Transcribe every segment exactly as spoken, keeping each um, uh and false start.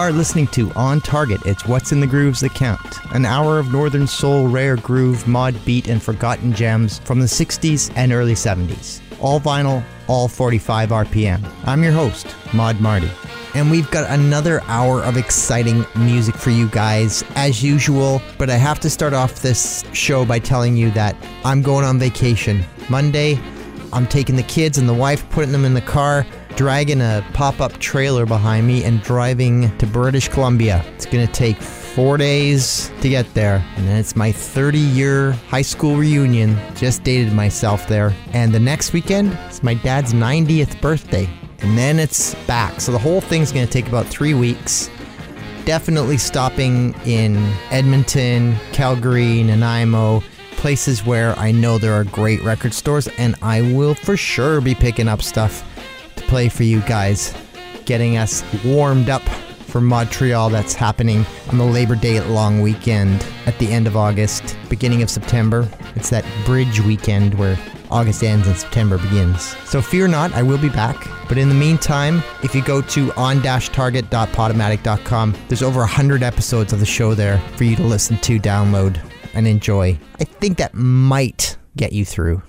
are listening to On Target. It's What's in the Grooves That Count. An hour of Northern Soul, rare groove, mod beat, and forgotten gems from the sixties and early seventies. All vinyl, all forty-five R P M. I'm your host, Mod Marty. And we've got another hour of exciting music for you guys, as usual. But I have to start off this show by telling you that I'm going on vacation. Monday, I'm taking the kids and the wife, putting them in the car, dragging a pop-up trailer behind me and driving to British Columbia. It's going to take four days to get there. And then it's my thirty-year high school reunion. Just dated myself there. And the next weekend, it's my dad's ninetieth birthday. And then it's back. So the whole thing's going to take about three weeks. Definitely stopping in Edmonton, Calgary, Nanaimo, places where I know there are great record stores, and I will for sure be picking up stuff to play for you guys, getting us warmed up for Montreal. That's happening on the Labor Day long weekend at the end of August, beginning of September. It's that bridge weekend where August ends and September begins. So fear not, I will be back. But in the meantime, if you go to on target dot podomatic dot com, there's over one hundred episodes of the show there for you to listen to, download, and enjoy. I think that might get you through.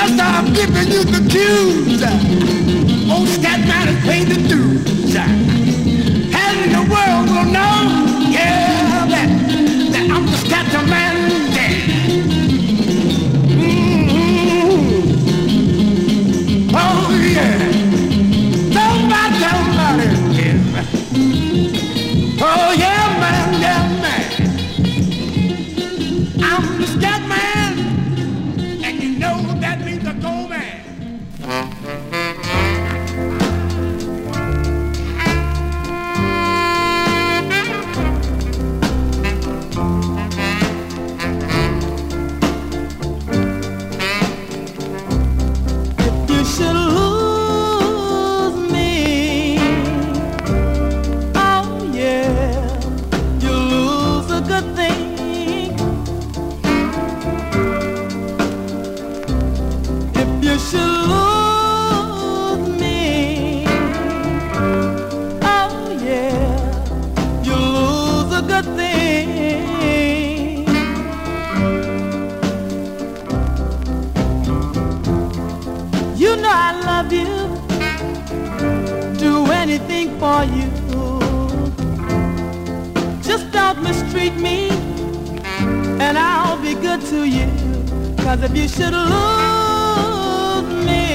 just uh, giving you the cues. Old Scatman has paid the dues. And the world will know, yeah, that, that I'm the Scatman. Mm-hmm. Oh, yeah. Somebody, somebody, yeah. Oh, yeah, man, yeah, man. I'm the Scatman. And you know that means a go man. For you, just don't mistreat me, and I'll be good to you. 'Cause if you should lose me,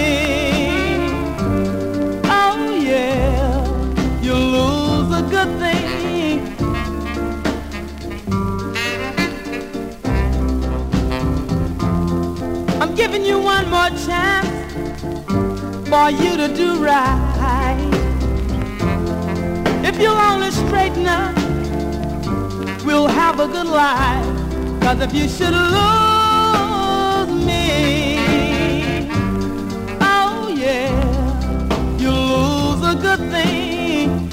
oh yeah, you'll lose a good thing. I'm giving you one more chance for you to do right. If you'll only straighten up, we'll have a good life. 'Cause if you should lose me, oh yeah, you'll lose a good thing.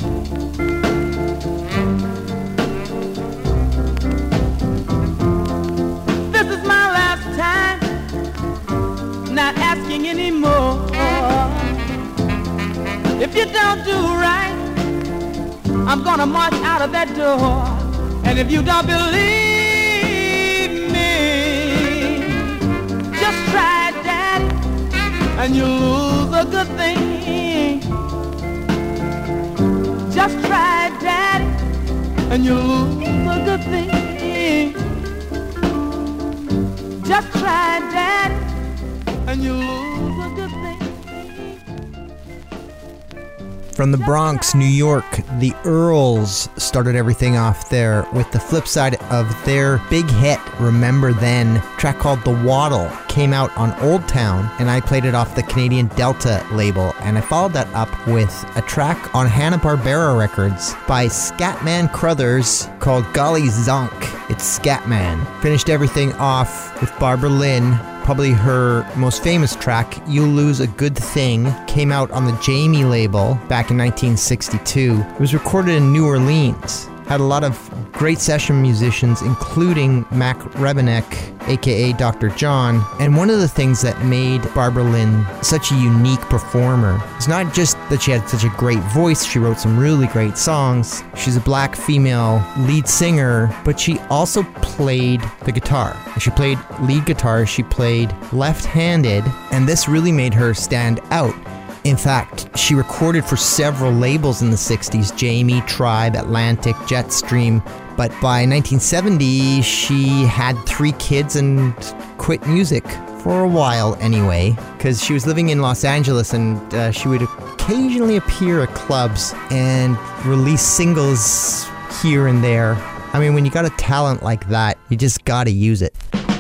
This is my last time, not asking anymore. If you don't do right, I'm gonna march out of that door. And if you don't believe me, just try it, Daddy, and you'll lose a good thing. Just try it, Daddy, and you'll lose a good thing. Just try it, Daddy, and you'll lose a good thing. From the Bronx, New York, the Earls started everything off there with the flip side of their big hit, Remember Then. A track called The Waddle came out on Old Town, and I played it off the Canadian Delta label, and I followed that up with a track on Hanna-Barbera Records by Scatman Crothers called Golly Zonk. It's Scatman. Finished everything off with Barbara Lynn. Probably her most famous track, You'll Lose a Good Thing, came out on the Jamie label back in nineteen sixty-two. It was recorded in New Orleans. Had a lot of great session musicians, including Mac Rebennack, aka Doctor John. And one of the things that made Barbara Lynn such a unique performer is not just that she had such a great voice, she wrote some really great songs. She's a black female lead singer, but she also played the guitar. She played lead guitar, she played left-handed, and this really made her stand out. In fact, she recorded for several labels in the sixties, Jamie, Tribe, Atlantic, Jetstream, but by nineteen seventy, she had three kids and quit music for a while anyway, because she was living in Los Angeles and uh, she would occasionally appear at clubs and release singles here and there. I mean, when you got a talent like that, you just gotta use it.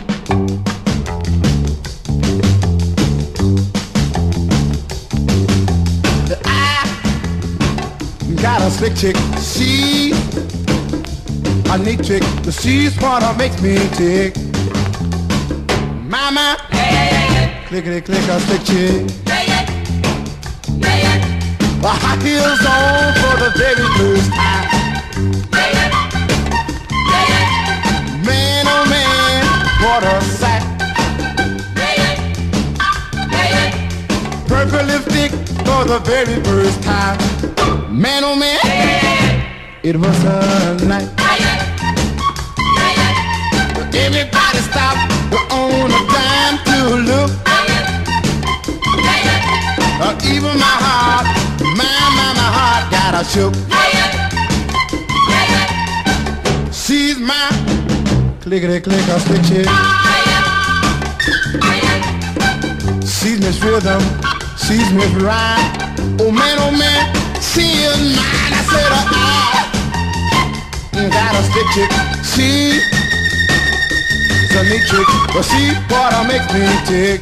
Got a slick chick, she a neat chick. The she's part of makes me tick. Mama, yeah, yeah, yeah, yeah. Clickety click a slick chick. Yeah, yeah. Yeah, yeah. The high heels on for the very first time. Yeah, yeah. Yeah, yeah. Man, oh man, what a sight. Yeah, yeah. Yeah, yeah. Purple lipstick for the very first time. Man, oh man, yeah, yeah, yeah. It was a night. Yeah, yeah. Yeah, yeah. Everybody stopped on a dime to look. Yeah, yeah. Uh, even my heart, my, my, my heart got a shook. She's my clickety clicker stick chick. She's Miss Rhythm, she's Miss Rhyme. Oh man, oh man, she is mine. I said, uh, uh, got a stick chick. She's a neat chick, but she what makes me tick.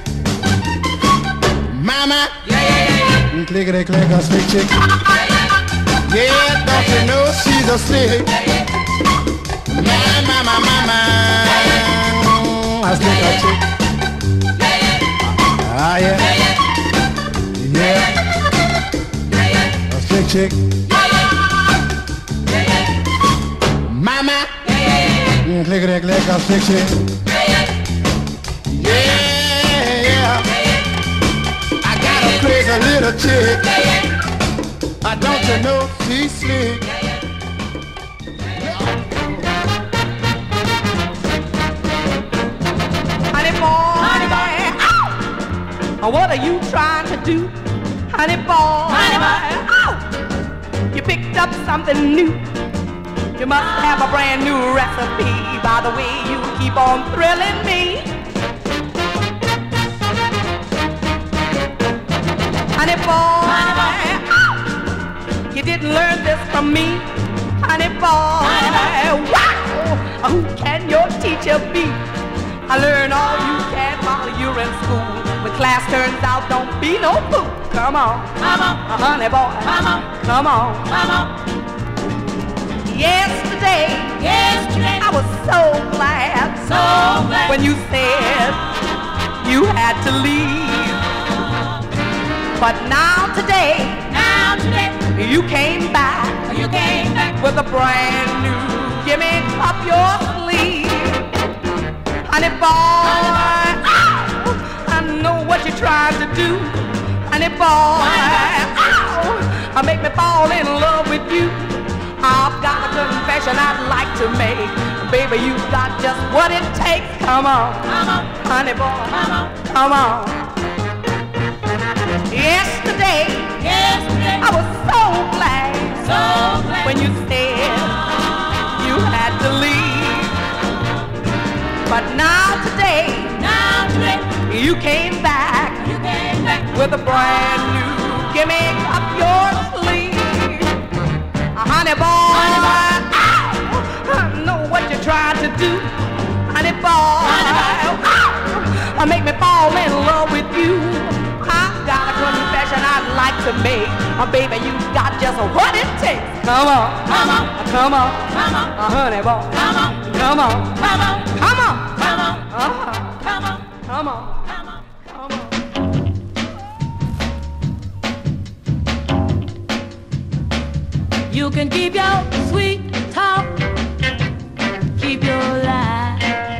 Mama, yeah, yeah, yeah, yeah. Clickety clicker stick chick. Yeah, don't you know she's a slick. My, my, my, my, my, I stick a chick. Ah, yeah. Yeah. A slick chick. Mama. Clickety click, a slick chick. Yeah. I got a crazy little chick. I don't you know she's slick. Honey boy, honey boy, oh, what are you trying to do? Honey boy, honey boy, oh, you picked up something new. You must have a brand new recipe by the way you keep on thrilling me. Honey boy, honey boy, oh, you didn't learn this from me. Honey boy, honey boy, wow, who can your teacher be? I learn all you can while you're in school. When class turns out, don't be no fool. Come on, come on, uh, honey boy, come on, come on, come on. Yesterday, yesterday, I was so glad, so glad when you said you had to leave. But now today, now today, you came back, you came back with a brand new gimmick up your sleeve. Honey boy, oh, I know what you're trying to do. Honey boy, oh, make me fall in love with you. I've got a confession I'd like to make. Baby, you got just what it takes. Come on, come on, honey boy, come on, come on. Yesterday, yesterday, I was so glad, so glad when you said you had to leave. But now today, now today, you came back, you came back with a brand new gimmick up your sleeve. Honey boy, honey boy, oh, I know what you're trying to do. Honey boy, honey boy, oh, oh, make me fall in love with you. I've got a confession I'd like to make. Oh, baby, you got just what it takes. Come on, come on, come on, come on, uh, honey boy, come on, come on, come on, come on, come on, uh-huh. Come on, come on, come on, come on. You can keep your sweet talk, keep your lie,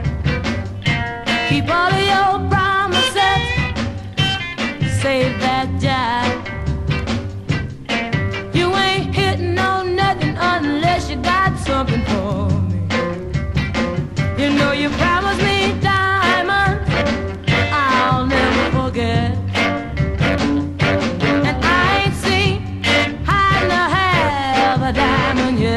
keep all of your promises, save that jive. You ain't hitting on nothing unless you got something for me. You know you promised me diamonds, I'll never forget. And I ain't seen hide nor have a diamond yet.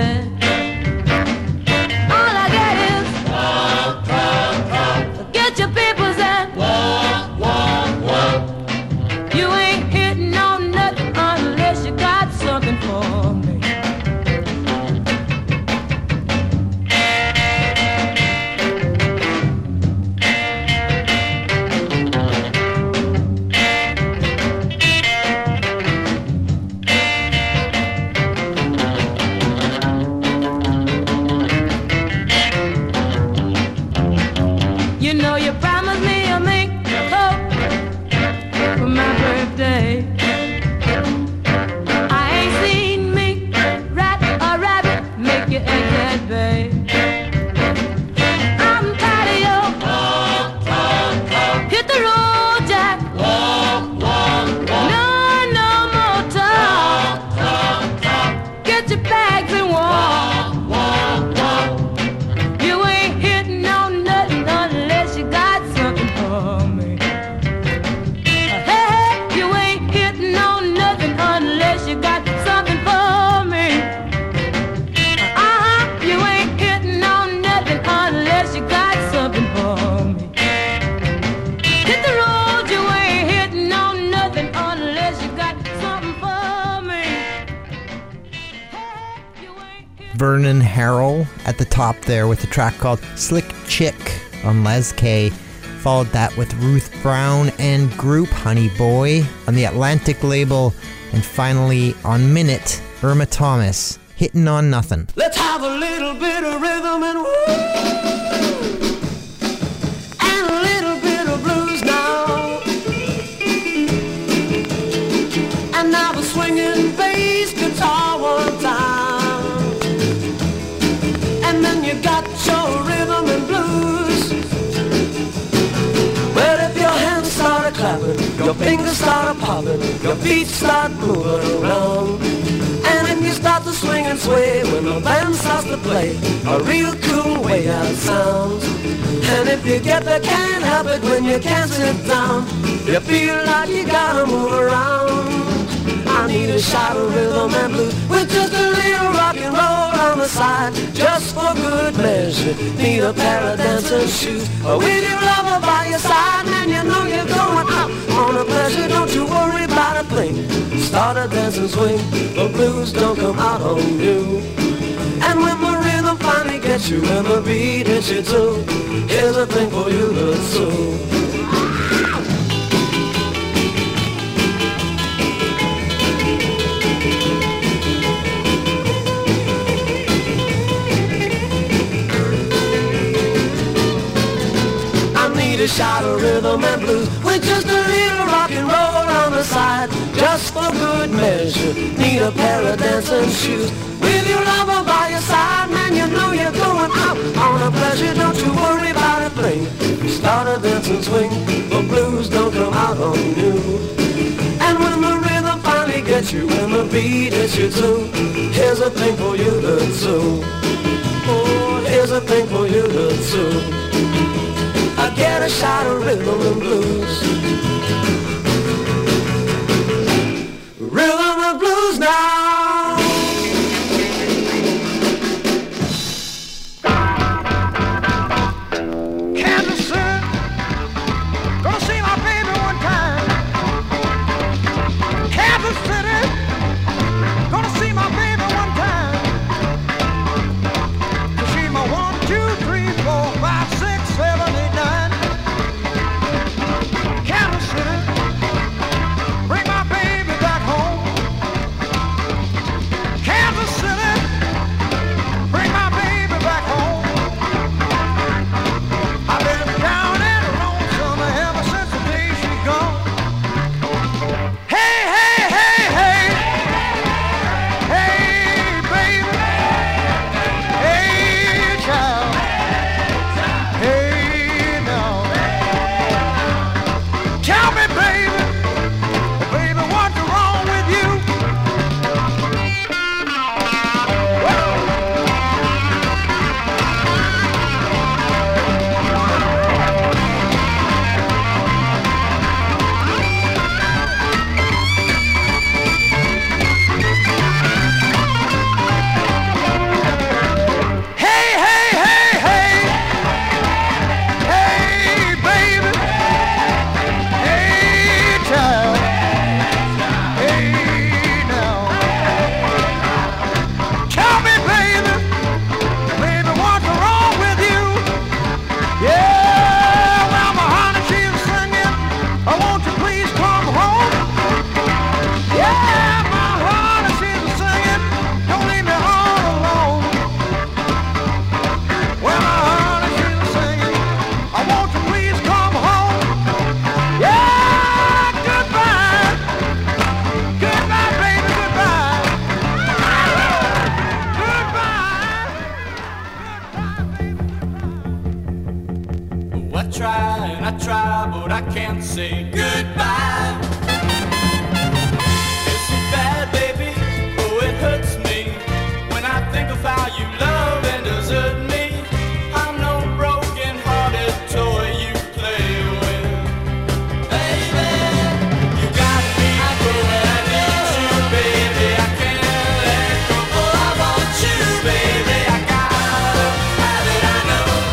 Vernon Harrell at the top there with a track called Slick Chick on Les K. Followed that with Ruth Brown and Group Honey Boy on the Atlantic label. And finally on Minute, Irma Thomas, Hittin' on Nothing. Let's have a little bit of rhythm and woo, and a little bit of blues now. And now the swinging bass guitar one time, and then you got your rhythm and blues. Well, if your hands start clapping, your fingers start popping, your feet start moving around, and if you start to swing and sway when the band starts to play a real cool way how it sounds. And if you get there, can't help it when you can't sit down, you feel like you gotta move around. I need a shot of rhythm and blues with just a little rock and roll on the side, just for good measure. Need a pair of dancing shoes with your lover by your side, and you know you're going out on a pleasure. Don't you worry about a thing. Start a dancing swing, the blues don't come out on you. And when the rhythm finally gets you and the beat hits you too, here's a thing for you to do. A shot of rhythm and blues with just a little rock and roll on the side, just for good measure. Need a pair of dancing shoes with your lover by your side, man, you know you're going out on a pleasure. Don't you worry about a thing. Start a dancing swing, the blues don't come out on you. And when the rhythm finally gets you and the beat hits you too, here's a thing for you to do. Oh, here's a thing for you to do. I get a shot of rhythm and blues. Rhythm and blues now. Kansas City, gonna see my baby one time. Kansas City, gonna see my baby one time. She's my one, two, three, four, five, six, seven, eight, nine.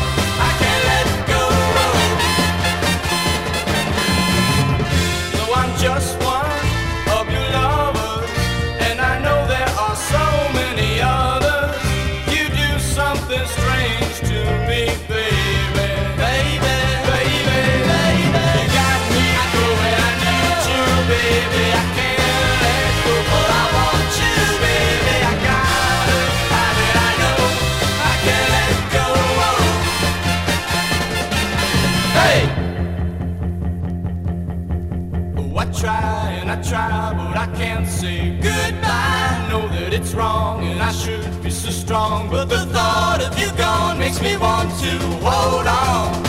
One say goodbye. Know that it's wrong and I should be so strong, but the thought of you gone makes me want to hold on.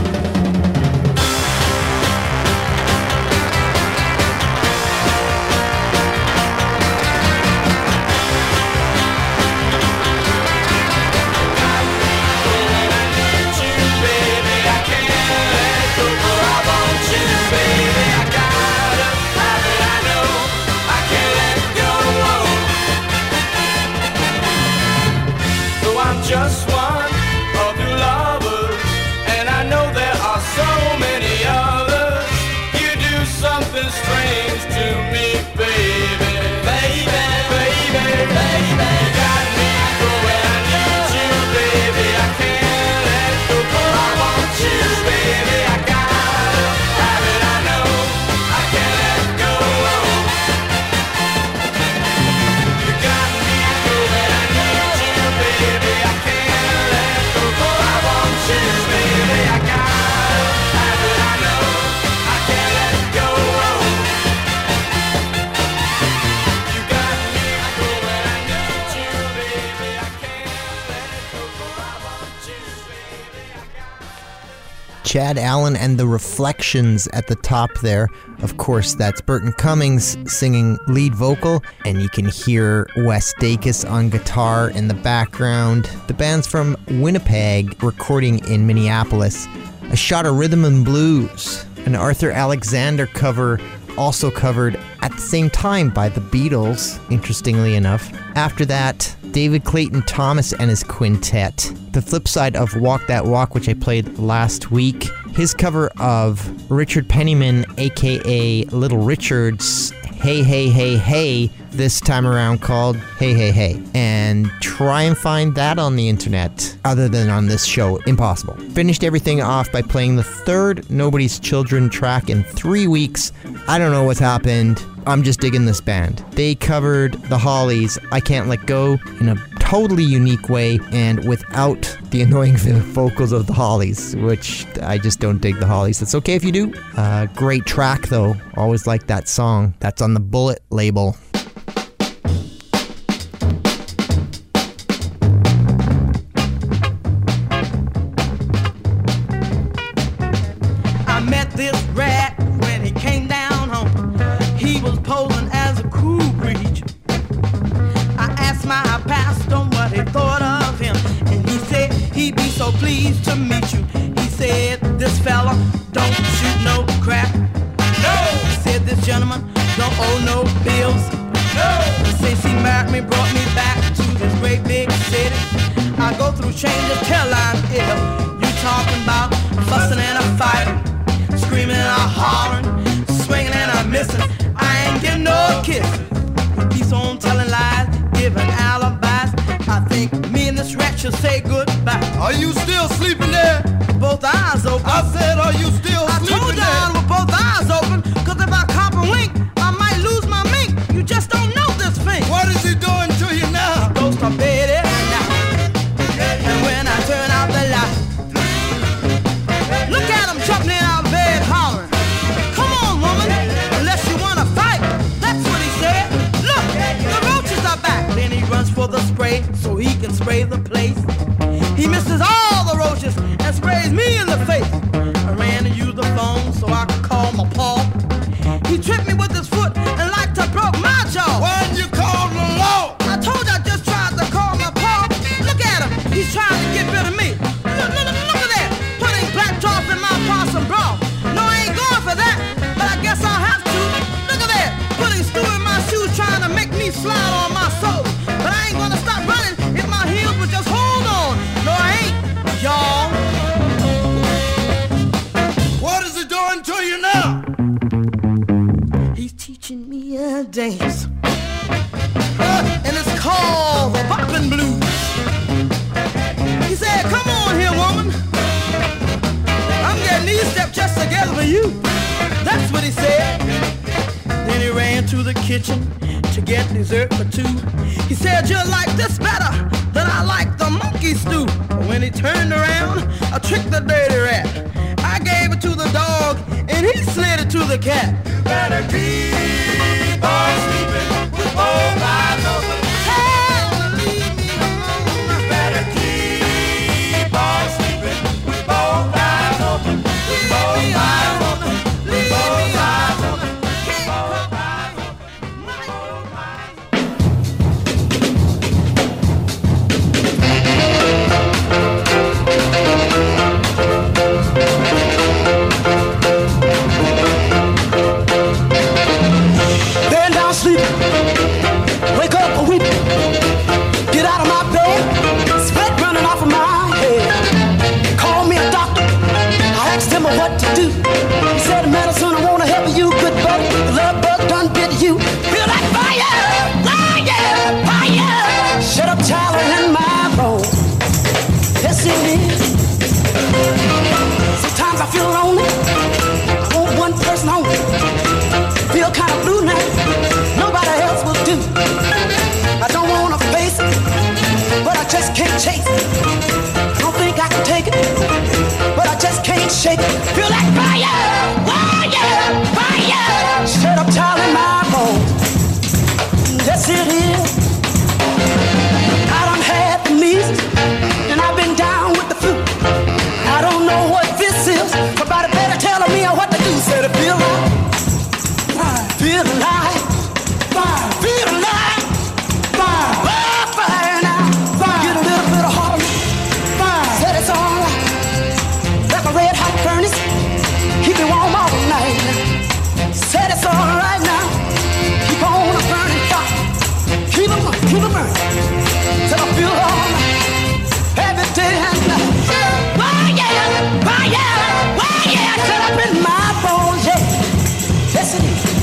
Just one of your lovers, and I know there are so many others. You do something strange to me, baby, baby, baby, baby. You got me going, I need you, baby. I can't let go, but I want you, baby. I gotta have it, I know I can't let go. You got me going, I need you, baby. Chad Allen and the Reflections at the top there. Of course, that's Burton Cummings singing lead vocal, and you can hear Wes Dacus on guitar in the background. The band's from Winnipeg, recording in Minneapolis. A Shot of Rhythm and Blues, an Arthur Alexander cover, also covered at the same time by the Beatles, interestingly enough. After that, David Clayton Thomas and his quintet. The flip side of Walk That Walk, which I played last week, his cover of Richard Penniman, aka Little Richard's Hey Hey Hey Hey, this time around called Hey Hey Hey. And try and find that on the internet, other than on this show. Impossible. Finished everything off by playing the third Nobody's Children track in three weeks. I don't know what's happened. I'm just digging this band. They covered the Hollies' I Can't Let Go in a totally unique way and without the annoying vocals of the Hollies, which I just don't dig the Hollies. It's okay if you do. Uh, great track though. Always like that song. That's on the Bullet label. I met this rat when he came down home. He was posing as a cool breach. I asked my pastor what he thought of him, and he said he'd be so pleased to meet you. He said this fella don't shoot no crap. No. He said this gentleman don't owe no bills. No. Since he married me, brought me back to this great big city. I go through change of tail line ill. You talking about fussing and a fighting, screaming and a hollering, swinging and a missing. I ain't getting no kisses. He keeps on telling lies, giving alibis. I think me and this rat should say goodbye. Are you still sleeping there? Both eyes open. I said, are you still I sleeping told there? y'all with both eyes open, cause if I cop and wink, I might lose my mink. You just don't know this thing. What is he doing to you now? Goes to bed every night, and when I turn out the light, look at him jumping out of bed hollering. Come on, woman, unless you wanna fight. That's what he said. Look, the roaches are back. Then he runs for the spray so he can spray the place. He misses all the roaches and sprays me in the face. I ran to use the phone so I could call my paw. He tripped me with his foot and like to broke my jaw. Why'd you call the law? I told you I just tried to call my paw. Look at him, he's trying to get rid of me. Look, look, look at that, putting black tar in my possum bra. No, I ain't going for that, but I guess I'll have to. Look at that, putting stew in my shoes, trying to make me slide on my soul. But I ain't gonna stop running if my heels would just hold on. No, I ain't, y'all. What is he doing to you now? He's teaching me a dance, and it's called the boppin' blues. He said, come on here, woman, I'm getting these steps just together for you. That's what he said. Then he ran to the kitchen to get dessert for two. He said, you like this better than I like the monkey stew. But when he turned around, I tricked the dirty rat. I I gave it to the dog, and he slid it to the cat. You better keep on sleeping with both eyes open. Hey, leave me alone. You better keep on sleeping with both eyes open. With both eyes open. With both eyes open. Keep both eyes open. With both eyes Laying down sleeping, wake up a weeping, get out of my bed, sweat running off of my head. Call me a doctor, I asked him what to do. He said, medicine, I wanna help you, good buddy. The love bug done bit you. Feel like fire, fire, fire. Shut up, child, in my bones. Yes, it is. Sometimes I feel lonely. I want one person only. Feel kind of blue now. Nobody else will do. I don't wanna face it, but I just can't chase it. I don't think I can take it, but I just can't shake it. Feel like fire, fire, fire. Shut up, child, in my bones. Yes, it is. I done had the measles, and I've been down with the flu. I don't know what this is. Somebody better tell me what to do. Said it feel like, feel like, feel like, fire, fire now. Get a little bit of heart. Said it's all right, like a red hot furnace. Keep it warm all night. Said it's all right now. Keep on a burning fire. Keep it burning, keep it burning. Said I feel all right, every day and night. Fire, fire, fire. Shut up in my bones, yeah. Yes it is.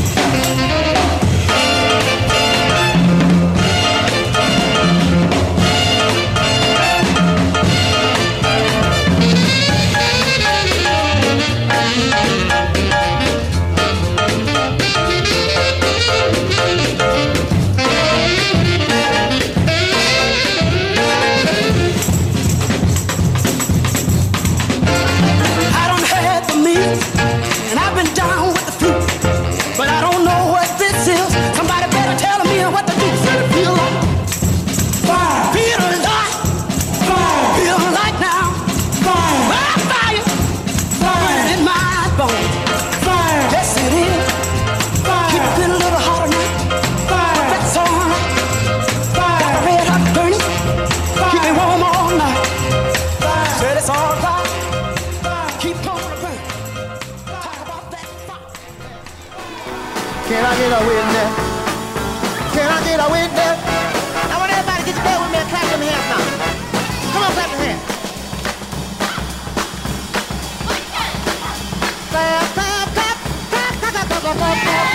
I done had the meat, and I've been down with the flu, but I don't know what this is. Somebody better tell me what to do. Said it feel like, fire, feel like, fire, feel like now, fire, fire, fire in my bones. Fire, yes it is. Fire, keep it a little hotter now. Fire, that's all right. Fire, got a red hot burning. Keep me warm all night. Fire, said it's all right. Keep on the burn. Talk about that fire. Can I get a witness? Can I get a witness? I want everybody to get together with me and clap them hands now. Come on, clap your hands. Clap, clap, clap, clap, clap, clap, clap, clap, clap,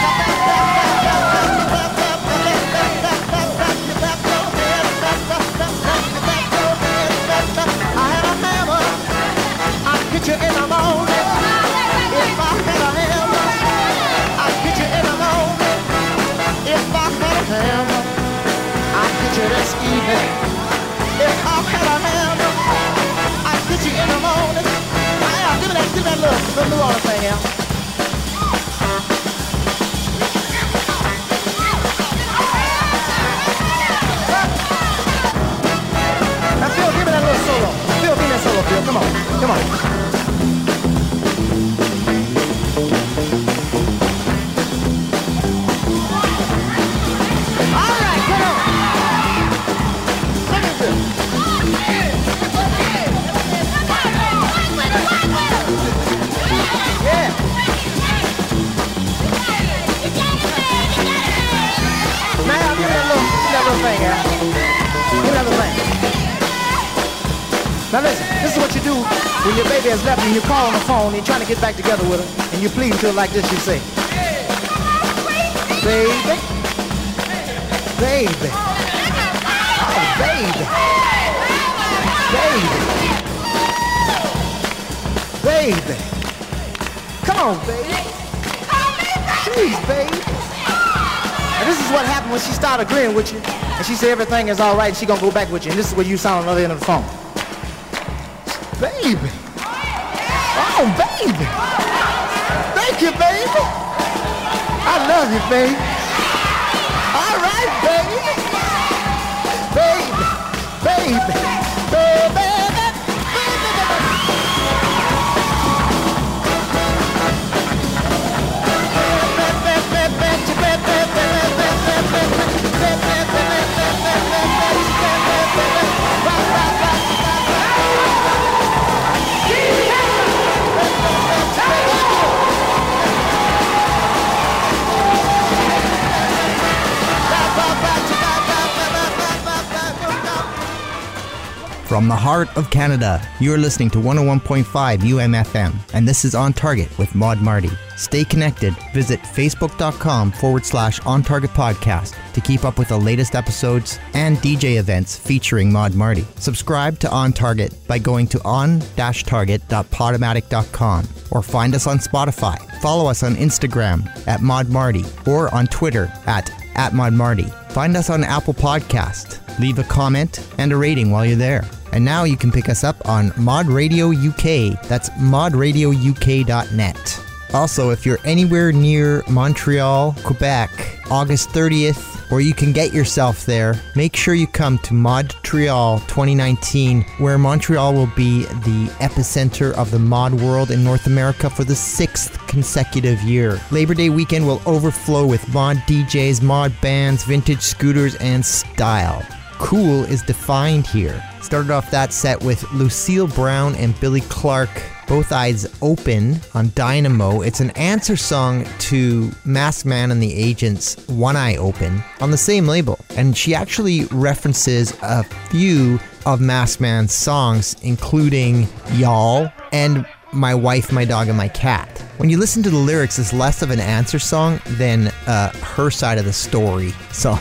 I had a hammer, I'd get you in the morning. If I had a hammer, I'd get you in the morning. If I had a hammer, I'd get you this evening. If I had a hammer, I'd get you in the morning. Now, give me that, give me that little, little New Orleans thing here. Now, Phil, give me that little solo. Phil, give me that solo, Phil. Come on, come on. All right, come on. Look at this. Yeah. Now, give me that little, give me that little thing, yeah. Give me that little thing. Now listen, this is what you do when your baby has left you and you call on the phone and you're trying to get back together with her and you plead to her like this, you say, baby, baby, oh baby, baby, baby, come on baby, please baby. And this is what happened when she started agreeing with you and she said everything is all right and she gonna go back with you, and this is where you sound on the other end of the phone. Baby. Oh, Oh, baby. Thank you, baby. I love you, baby. All right, baby. Baby, baby, baby, baby. From the heart of Canada, you're listening to one oh one point five U M F M, and this is On Target with Maud Marty. Stay connected. Visit facebook.com forward slash On Target Podcast to keep up with the latest episodes and D J events featuring Maud Marty. Subscribe to On Target by going to on dash target dot podomatic dot com or find us on Spotify. Follow us on Instagram at Maud Marty or on Twitter at at Maud Marty. Find us on Apple Podcast. Leave a comment and a rating while you're there. And now you can pick us up on Mod Radio U K. That's mod radio u k dot net. Also, if you're anywhere near Montreal, Quebec, August thirtieth, or you can get yourself there, make sure you come to Modtreal twenty nineteen, where Montreal will be the epicenter of the mod world in North America for the sixth consecutive year. Labor Day weekend will overflow with mod D Js, mod bands, vintage scooters, and style. Cool is defined here. Started off that set with Lucille Brown and Billy Clark, Both Eyes Open on Dynamo. It's an answer song to Masked Man and the Agent's One Eye Open on the same label. And she actually references a few of Masked Man's songs, including Y'all and My Wife, My Dog, and My Cat. When you listen to the lyrics, it's less of an answer song than uh, her side of the story song.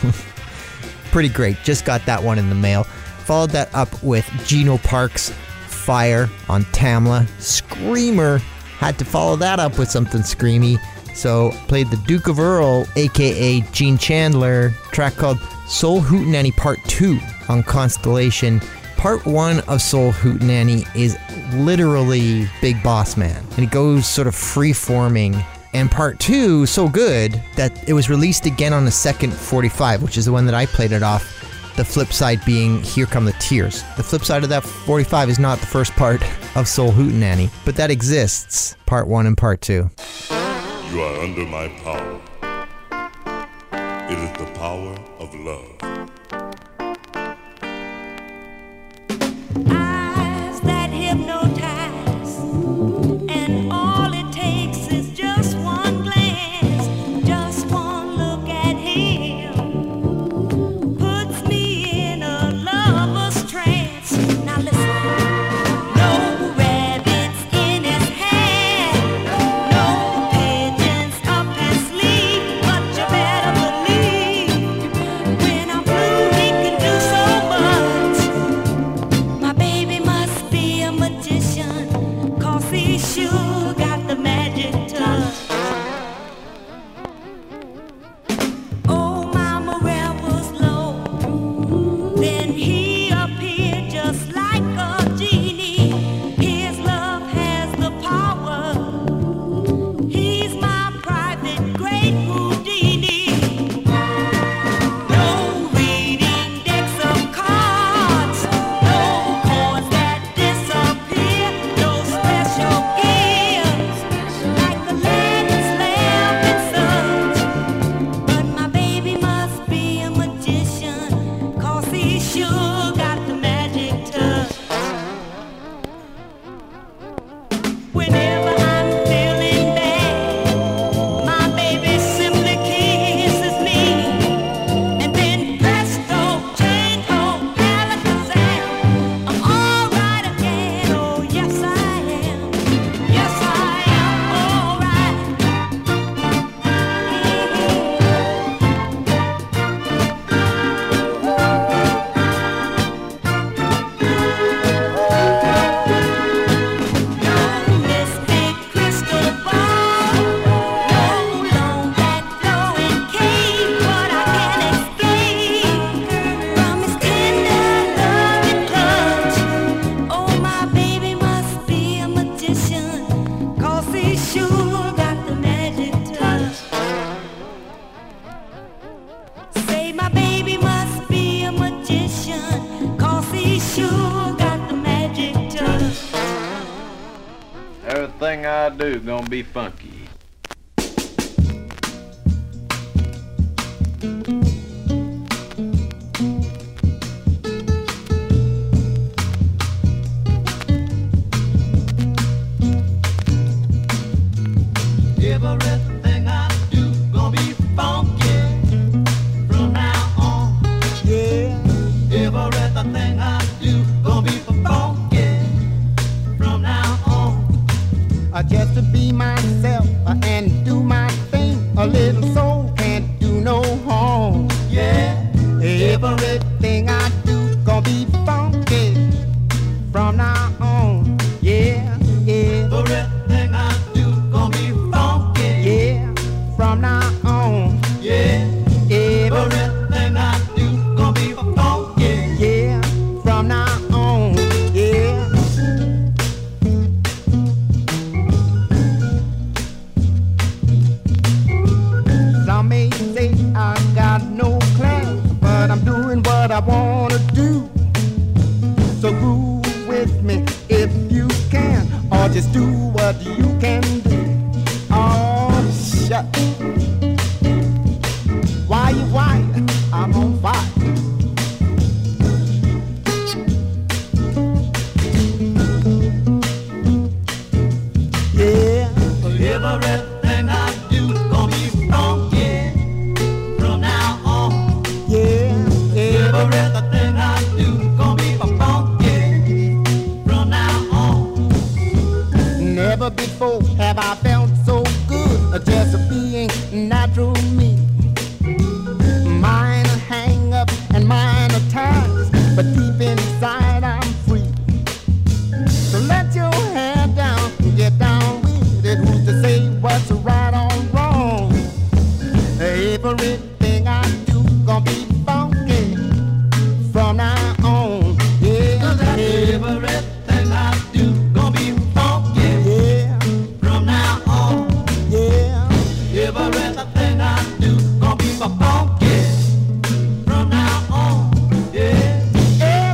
Pretty great. Just got that one in the mail. Followed that up with Geno Parks' Fire on Tamla. Screamer. Had to follow that up with something screamy. So played the Duke of Earl, aka Gene Chandler, track called Soul Hootenanny Part two on Constellation. Part one of Soul Hootenanny is literally Big Boss Man. And it goes sort of free-forming. And part two, so good that it was released again on the second forty-five, which is the one that I played it off. The flip side being Here Come the Tears. The flip side of that forty-five is not the first part of Soul Hootenanny, but that exists, part one and part two. You are under my power. It is the power of love. Eyes that hypnotize, and all it takes is just one glance, just one look at him, puts me in a lover's trance. Now listen, no rabbits in his hand, no pigeons up his sleeve, but you better believe when I flew sure got the magic touch. Everything I do gonna be funky. Everything I do gonna be funky from now on. Yeah. Everything I do gonna be funky from now on. Uh, just to be myself uh, and do my thing. A little soul can't do no harm. Yeah. Everything I do gonna be funky from now on. Yeah, yeah. Everything I do gonna be funky. Yeah, from now on. Yeah. Everything I do gonna be funky. Yeah, from now on. Yeah. Some may say I got no class, but I'm doing what I wanna do. So groove with me if you can, or just do what you can do. Oh, shut. Why you why? I'm on fire. Yeah. Everything I do gonna be funky from now on. Yeah. Everything I do gonna be funky from now on. Never before have I felt so good, just being natural me. Mine a hang up and mine a ties, but deep inside I'm free. So let your head down and get down with it. Who's to say what's right or wrong? Everything I do gonna be funky from now on. Yeah, Everything I do gonna be funky yeah, from now on. yeah. Everything I do gonna be funky from now on. Yeah.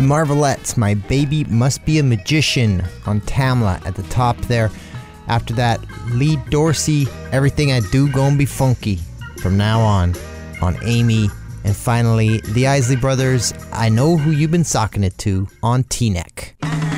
Marvelettes, My Baby Must Be a Magician on Tamla at the top there. After that, Lee Dorsey, Everything I Do Gonna Be Funky from now on on Amy. And finally, the Isley Brothers, I Know Who You've Been Socking It To on T-Neck.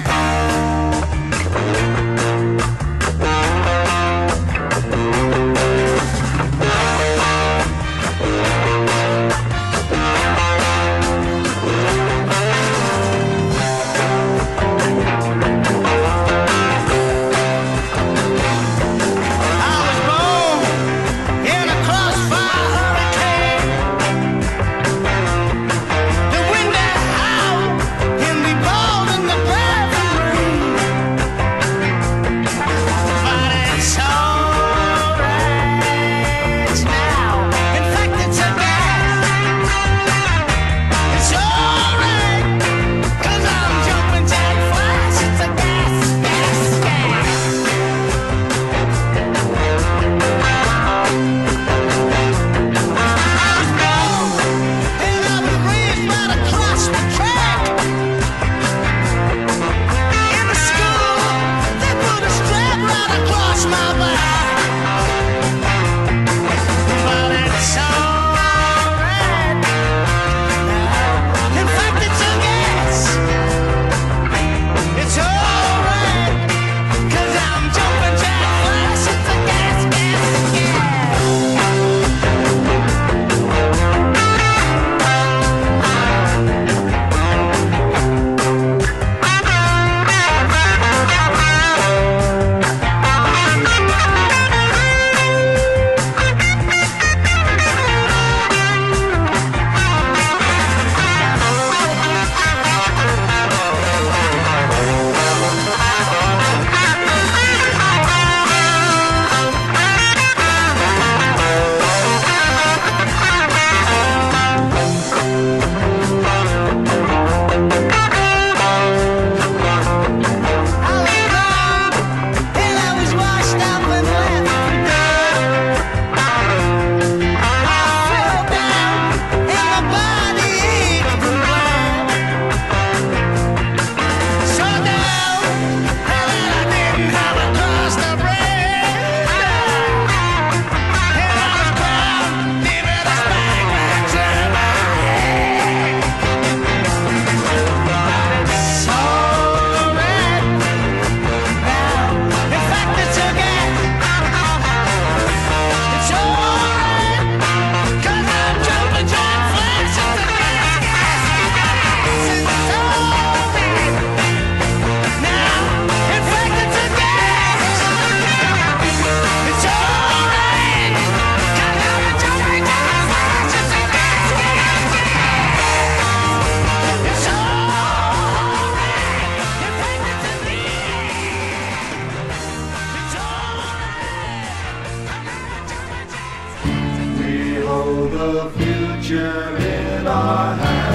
The future in our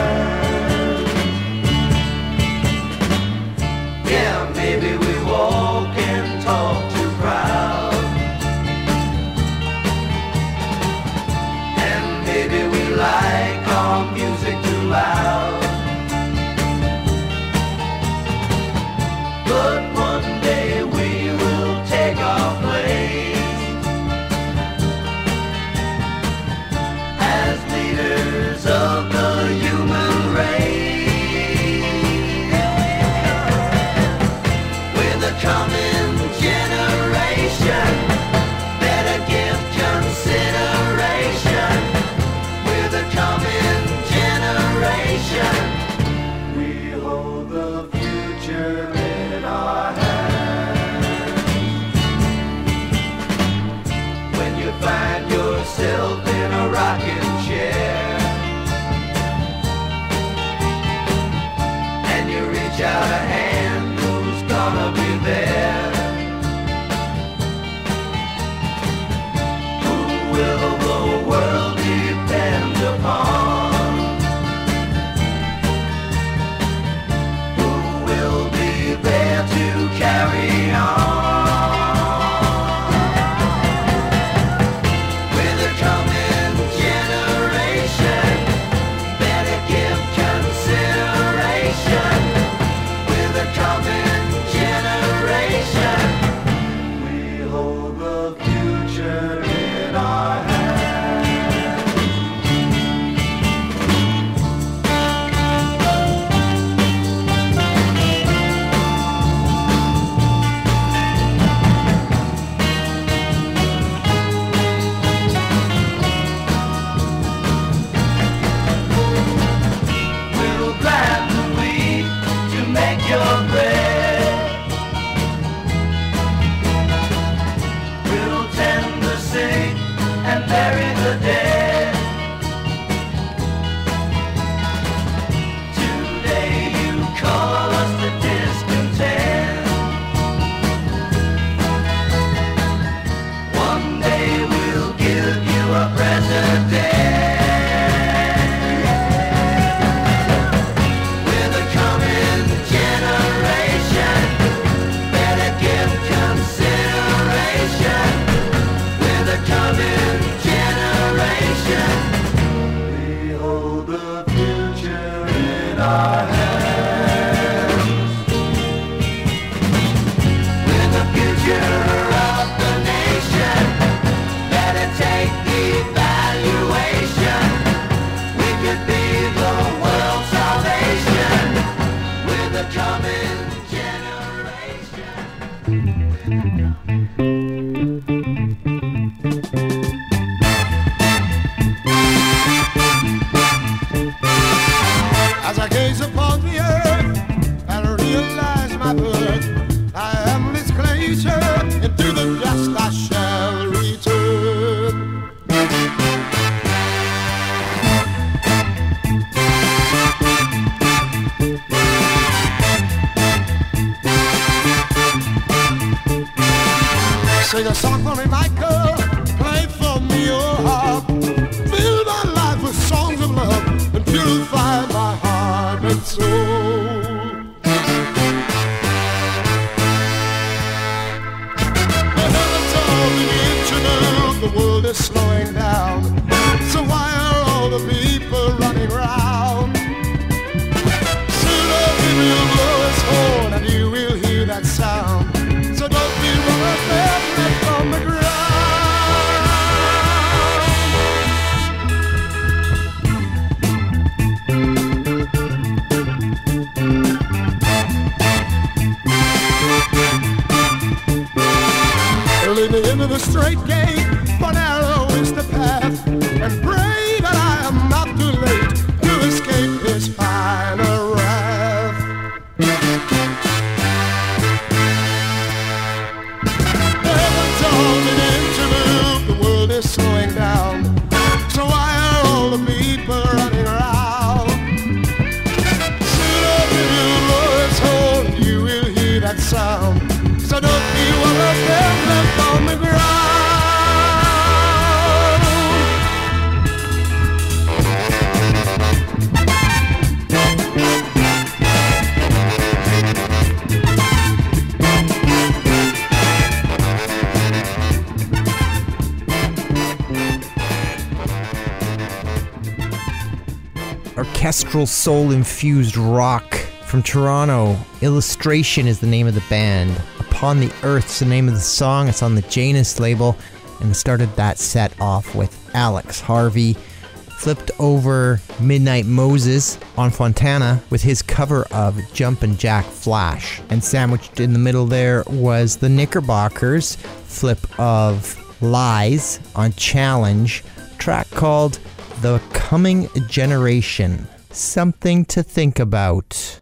hands. Yeah, maybe we walk and talk too proud, and maybe we like our music too loud. But one day we will take our place of the human our hands. We're the future of the nation. Better take evaluation. We could be the world's salvation. We're the coming generation. As I gaze upon the earth and realize my birth, I am this creature, into the dust I shall return. Sing a song for me, Michael, play for me your harp. Fill my life with songs of love and purify my heart and soul. The heavens are beginning to move, the world is slowing down. So why are all the people running round? Sooner he will blow his horn and you will hear that sound. So don't be worried, left on the ground. Lead me into the straight gate, for narrow is the path, and pray that I am not too late to escape his final wrath. The heavens are beginning to move, the world is slowing down. So why are all the people running around? Sooner he will blow his horn, you will hear that sound. So don't be worried, they're left on the ground. Orchestral soul-infused rock from Toronto. Illustration is the name of the band. Upon the Earth's the name of the song. It's on the Janus label, and it started that set off with Alex Harvey. Flipped over Midnight Moses on Fontana with his cover of Jumpin' Jack Flash. And sandwiched in the middle there was the Knickerbockers' flip of Lies on Challenge, track called The Coming Generation. Something to think about.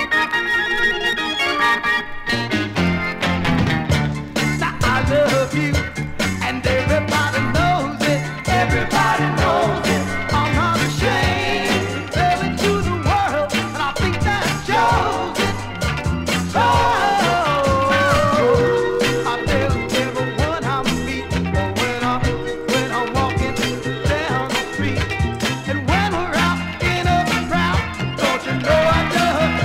I love you, and everybody knows it. Everybody knows it. I'm not ashamed to tell it to the world, and I think that shows it. Oh, I tell everyone I meet when I'm when I'm walking down the street, and when we're out in a crowd, don't you know I love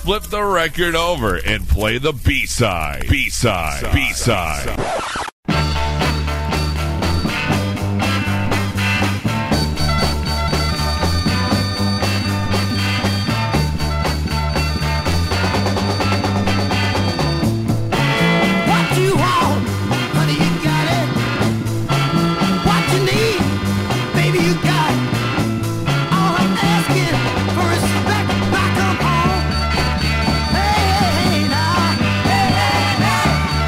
flip the record over and play the B-side. B-side. B-side. What you want, honey, you got it. What you need, baby, you got it. All I'm asking for respect when I come home. Hey, hey, hey, now. Hey, hey, hey.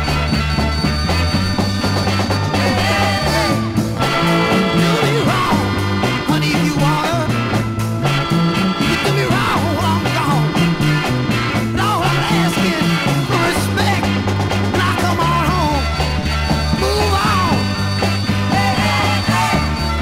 Hey, hey, hey. Do me wrong, honey, if you wanna. You can do me wrong while I'm gone. But all I'm asking for respect when I come on home. Move on. Hey, hey, hey.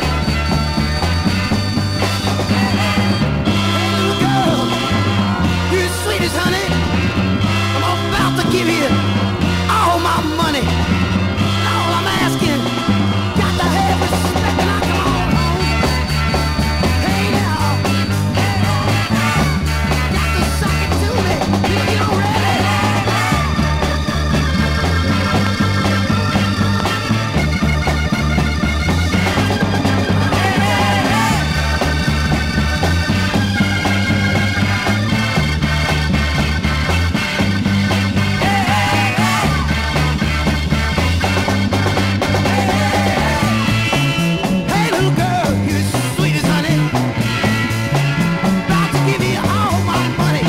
Hey, little girl, you're the sweetest, honey. I'm about to give you all my money. All I'm asking, got to have respect when I come on home. Hey, now. Hey, hey, hey. Got to suck it to me. You know you're ready. Hey, little girl, you're the sweetest, honey. About to give you all my money.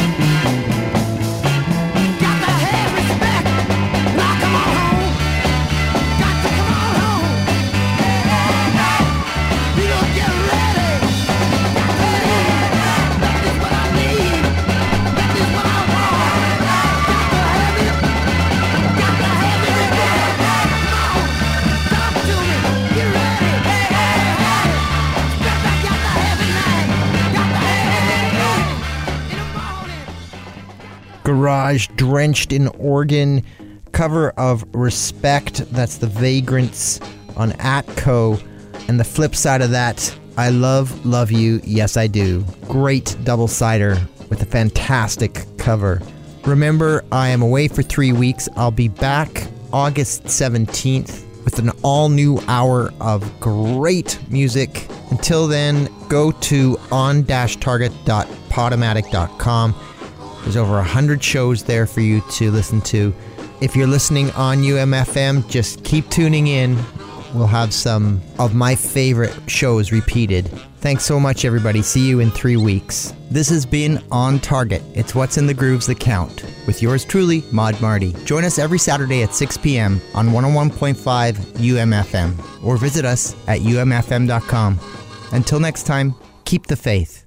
Got to have respect when I come on home. Got to come on home. Hey, hey, hey. You gonna get ready. Hey, that is what I need. That is what I want. Got to have it. Got to have it. Come on, talk to me. Get ready. Hey, hey, hey. Respect, I got to have it now. Got to have it in the morning. Garage drenched in organ, cover of Respect. That's the Vagrants on Atco. And the flip side of that, I Love, Love You, Yes I Do. Great double-sider with a fantastic cover. Remember, I am away for three weeks. I'll be back August seventeenth with an all-new hour of great music. Until then, go to on dash target dot podomatic dot com. There's over one hundred shows there for you to listen to. If you're listening on U M F M, just keep tuning in. We'll have some of my favorite shows repeated. Thanks so much, everybody. See you in three weeks. This has been On Target. It's what's in the grooves that count. With yours truly, Maud Marty. Join us every Saturday at six p.m. on one oh one point five U M F M or visit us at U M F M dot com. Until next time, keep the faith.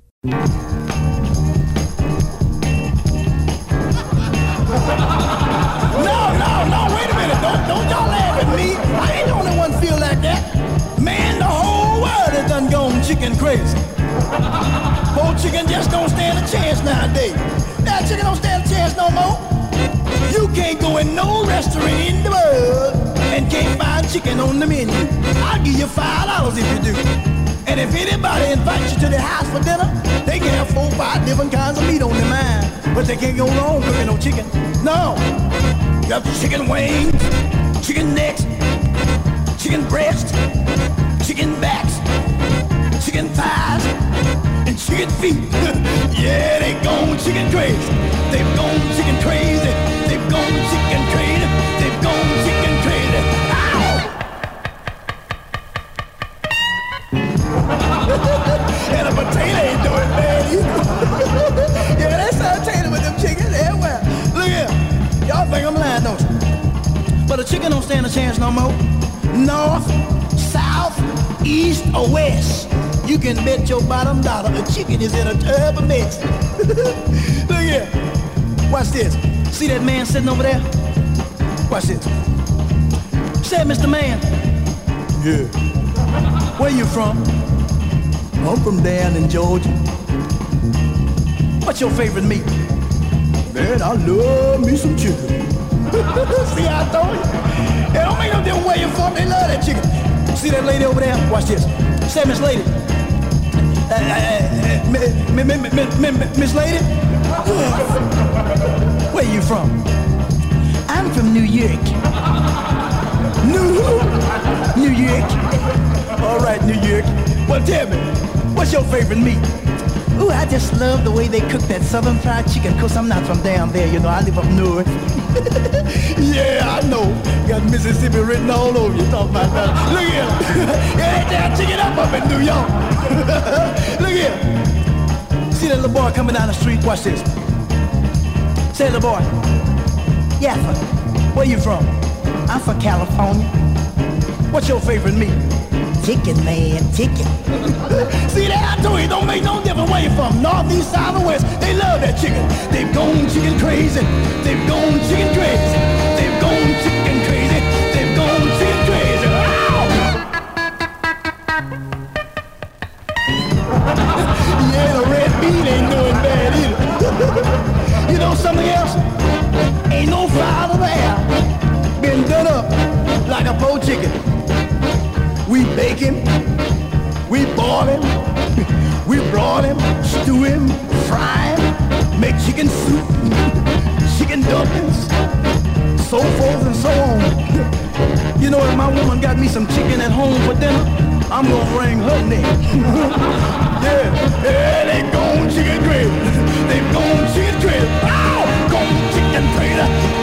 No, no, no, wait a minute. Don't, don't y'all laugh at me. I ain't the only one feel like that. Man, the whole world has done gone chicken crazy. Poor chicken just don't stand a chance nowadays. That chicken don't stand a chance no more. You can't go in no restaurant in the world and can't find chicken on the menu. I'll give you five dollars if you do. And if anybody invites you to their house for dinner, they can have four, five different kinds of meat on their mind. But they can't go wrong cooking no chicken. No. You have chicken wings, chicken necks, chicken breast, chicken backs, chicken thighs, and chicken feet. Yeah, they gone chicken crazy. They've gone chicken crazy. They've gone chicken crazy. They've gone chicken crazy. Ow! And a potato ain't doing bad either. Yeah, that's how potato with them chickens. Yeah, well, look here. Y'all think I'm lying, don't you? But a chicken don't stand a chance no more. North, south, east, or west. You can bet your bottom dollar a chicken is in a terrible mess. Look here. Watch this. See that man sitting over there? Watch this. Say, Mister Man. Yeah. Where you from? I'm from down in Georgia. What's your favorite meat? Man, I love me some chicken. See how I told you? It don't make no difference where you're from, they love that chicken. See that lady over there? Watch this. Say, Miss Lady. Uh, uh, uh, Miss Lady? Yes. Where you from? I'm from New York. New New York. All right, New York. Well, tell me, what's your favorite meat? Ooh, I just love the way they cook that southern fried chicken, because I'm not from down there, you know, I live up north. Yeah, I know. Got Mississippi written all over you, talking about that. Look here. Yeah, that damn chicken up up in New York. Look here. See that little boy coming down the street? Watch this. Say, little boy. Yeah, where you from? I'm from California. What's your favorite meat? Chicken, man, chicken. See that? I told you, it don't make no difference where you from. North, east, south, or west. They love that chicken. They've gone chicken crazy. They've gone chicken crazy. They've gone chicken crazy. They've gone chicken crazy. Yeah, the red meat ain't doing bad either. You know something else? Ain't no fowl of the air been done up like a poached chicken. We bake him, we boil him, we broil him, stew him, fry him, make chicken soup, chicken dumplings, so forth and so on. You know, if my woman got me some chicken at home for dinner, I'm gonna wring her neck. Yeah, yeah, they gone chicken crazy. They gone chicken crazy. Ow! Gone chicken crazy.